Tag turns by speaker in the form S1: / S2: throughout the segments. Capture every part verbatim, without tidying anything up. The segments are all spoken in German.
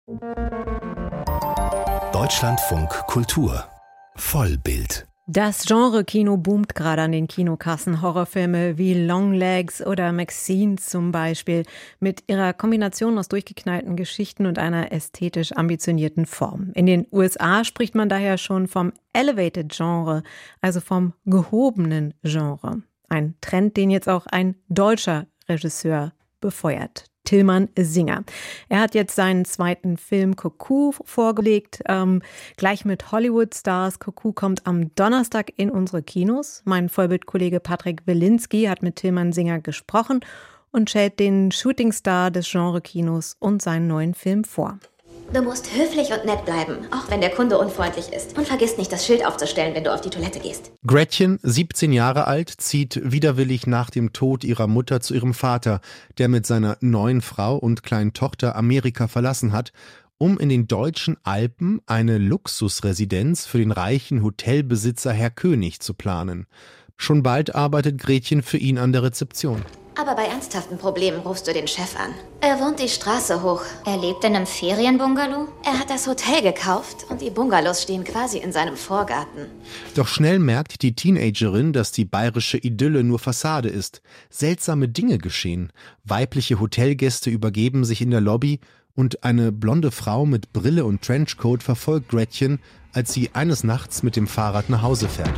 S1: Deutschlandfunk Kultur Vollbild.
S2: Das Genre-Kino boomt gerade an den Kinokassen. Horrorfilme wie Longlegs oder Maxine zum Beispiel mit ihrer Kombination aus durchgeknallten Geschichten und einer ästhetisch ambitionierten Form. In den U S A spricht man daher schon vom Elevated Genre, also vom gehobenen Genre. Ein Trend, den jetzt auch ein deutscher Regisseur befeuert. Tilman Singer. Er hat jetzt seinen zweiten Film Cuckoo vorgelegt, ähm, gleich mit Hollywood-Stars. Cuckoo kommt am Donnerstag in unsere Kinos. Mein Vollbildkollege Patrick Wilinski hat mit Tilman Singer gesprochen und stellt den Shootingstar des Genre-Kinos und seinen neuen Film vor.
S3: Du musst höflich und nett bleiben, auch wenn der Kunde unfreundlich ist. Und vergiss nicht, das Schild aufzustellen, wenn du auf die Toilette gehst.
S4: Gretchen, siebzehn Jahre alt, zieht widerwillig nach dem Tod ihrer Mutter zu ihrem Vater, der mit seiner neuen Frau und kleinen Tochter Amerika verlassen hat, um in den deutschen Alpen eine Luxusresidenz für den reichen Hotelbesitzer Herr König zu planen. Schon bald arbeitet Gretchen für ihn an der Rezeption.
S3: Aber bei ernsthaften Problemen rufst du den Chef an. Er wohnt die Straße hoch.
S5: Er lebt in einem Ferienbungalow?
S3: Er hat das Hotel gekauft und die Bungalows stehen quasi in seinem Vorgarten.
S4: Doch schnell merkt die Teenagerin, dass die bayerische Idylle nur Fassade ist. Seltsame Dinge geschehen. Weibliche Hotelgäste übergeben sich in der Lobby und eine blonde Frau mit Brille und Trenchcoat verfolgt Gretchen, als sie eines Nachts mit dem Fahrrad nach Hause fährt.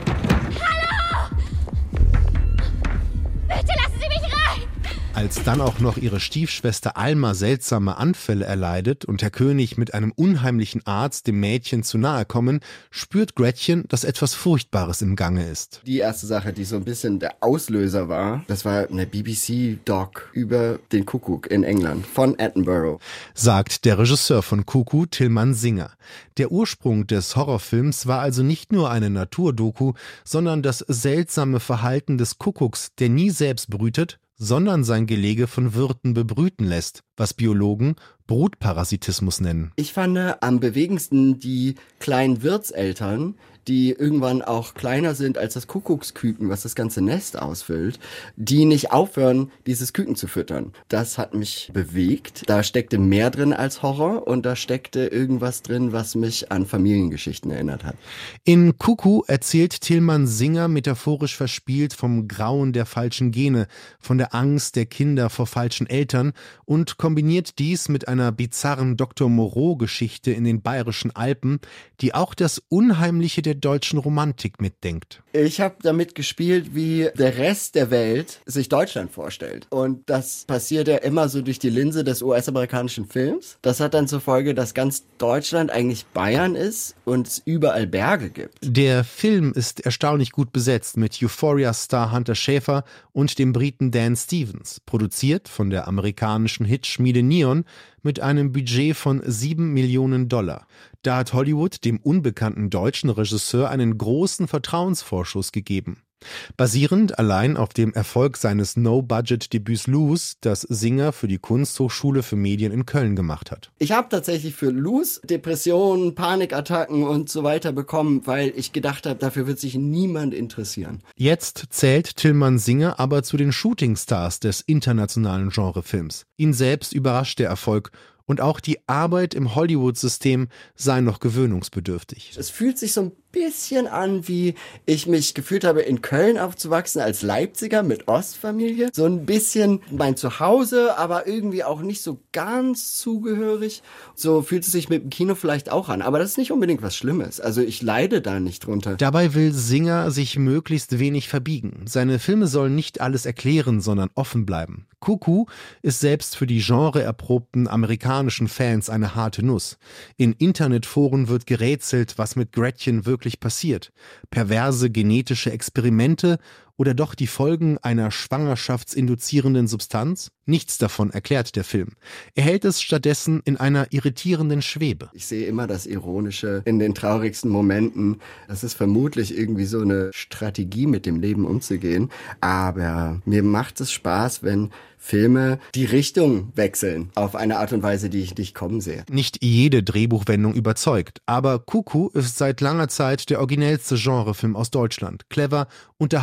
S4: Als dann auch noch ihre Stiefschwester Alma seltsame Anfälle erleidet und Herr König mit einem unheimlichen Arzt dem Mädchen zu nahe kommen, spürt Gretchen, dass etwas Furchtbares im Gange ist.
S6: Die erste Sache, die so ein bisschen der Auslöser war, das war eine B B C-Doc über den Kuckuck in England von Attenborough.
S4: Sagt der Regisseur von Cuckoo, Tilman Singer. Der Ursprung des Horrorfilms war also nicht nur eine Naturdoku, sondern das seltsame Verhalten des Kuckucks, der nie selbst brütet, sondern sein Gelege von Wirten bebrüten lässt, was Biologen Brutparasitismus nennen.
S6: Ich fand am bewegendsten die kleinen Wirtseltern, die irgendwann auch kleiner sind als das Kuckucksküken, was das ganze Nest ausfüllt, die nicht aufhören, dieses Küken zu füttern. Das hat mich bewegt. Da steckte mehr drin als Horror und da steckte irgendwas drin, was mich an Familiengeschichten erinnert hat.
S4: In Cuckoo erzählt Tilman Singer metaphorisch verspielt vom Grauen der falschen Gene, von der Angst der Kinder vor falschen Eltern und kombiniert dies mit einer bizarren Doktor Moreau-Geschichte in den bayerischen Alpen, die auch das Unheimliche der deutschen Romantik mitdenkt.
S6: Ich habe damit gespielt, wie der Rest der Welt sich Deutschland vorstellt. Und das passiert ja immer so durch die Linse des U S-amerikanischen Films. Das hat dann zur Folge, dass ganz Deutschland eigentlich Bayern ist und es überall Berge gibt.
S4: Der Film ist erstaunlich gut besetzt mit Euphoria-Star Hunter Schafer und dem Briten Dan Stevens, produziert von der amerikanischen Hitschmiede Neon mit einem Budget von sieben Millionen Dollar. Da hat Hollywood dem unbekannten deutschen Regisseur einen großen Vertrauensvorschuss gegeben. Basierend allein auf dem Erfolg seines No-Budget-Debüts Loose, das Singer für die Kunsthochschule für Medien in Köln gemacht hat.
S6: Ich habe tatsächlich für Loose Depressionen, Panikattacken und so weiter bekommen, weil ich gedacht habe, dafür wird sich niemand interessieren.
S4: Jetzt zählt Tilman Singer aber zu den Shootingstars des internationalen Genrefilms. Ihn selbst überrascht der Erfolg. Und auch die Arbeit im Hollywood-System sei noch gewöhnungsbedürftig.
S6: Es fühlt sich so ein bisschen an, wie ich mich gefühlt habe, in Köln aufzuwachsen als Leipziger mit Ostfamilie. So ein bisschen mein Zuhause, aber irgendwie auch nicht so ganz zugehörig. So fühlt es sich mit dem Kino vielleicht auch an. Aber das ist nicht unbedingt was Schlimmes. Also ich leide da nicht drunter.
S4: Dabei will Singer sich möglichst wenig verbiegen. Seine Filme sollen nicht alles erklären, sondern offen bleiben. Cuckoo ist selbst für die genreerprobten amerikanischen Fans eine harte Nuss. In Internetforen wird gerätselt, was mit Gretchen wirklich passiert. Perverse genetische Experimente oder doch die Folgen einer schwangerschaftsinduzierenden Substanz? Nichts davon erklärt der Film. Er hält es stattdessen in einer irritierenden Schwebe.
S6: Ich sehe immer das Ironische in den traurigsten Momenten. Das ist vermutlich irgendwie so eine Strategie, mit dem Leben umzugehen. Aber mir macht es Spaß, wenn Filme die Richtung wechseln, auf eine Art und Weise, die ich nicht kommen sehe.
S4: Nicht jede Drehbuchwendung überzeugt, aber Cuckoo ist seit langer Zeit der originellste Genrefilm aus Deutschland. Clever, unterhaltsam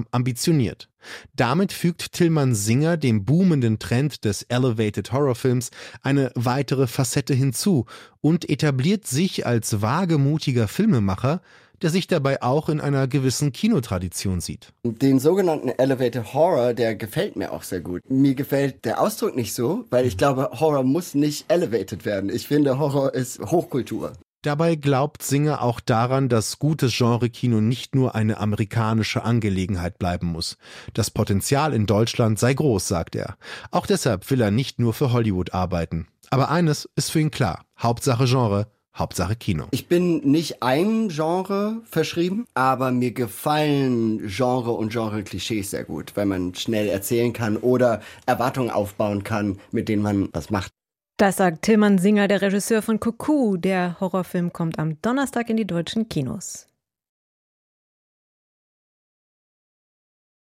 S4: ambitioniert. Damit fügt Tilman Singer dem boomenden Trend des Elevated Horrorfilms eine weitere Facette hinzu und etabliert sich als wagemutiger Filmemacher, der sich dabei auch in einer gewissen Kinotradition sieht.
S6: Den sogenannten Elevated Horror, der gefällt mir auch sehr gut. Mir gefällt der Ausdruck nicht so, weil ich glaube, Horror muss nicht elevated werden. Ich finde, Horror ist Hochkultur.
S4: Dabei glaubt Singer auch daran, dass gutes Genre-Kino nicht nur eine amerikanische Angelegenheit bleiben muss. Das Potenzial in Deutschland sei groß, sagt er. Auch deshalb will er nicht nur für Hollywood arbeiten. Aber eines ist für ihn klar: Hauptsache Genre, Hauptsache Kino.
S6: Ich bin nicht einem Genre verschrieben, aber mir gefallen Genre und Genre-Klischees sehr gut, weil man schnell erzählen kann oder Erwartungen aufbauen kann, mit denen man was macht.
S2: Das sagt Tilman Singer, der Regisseur von Cuckoo. Der Horrorfilm kommt am Donnerstag in die deutschen Kinos.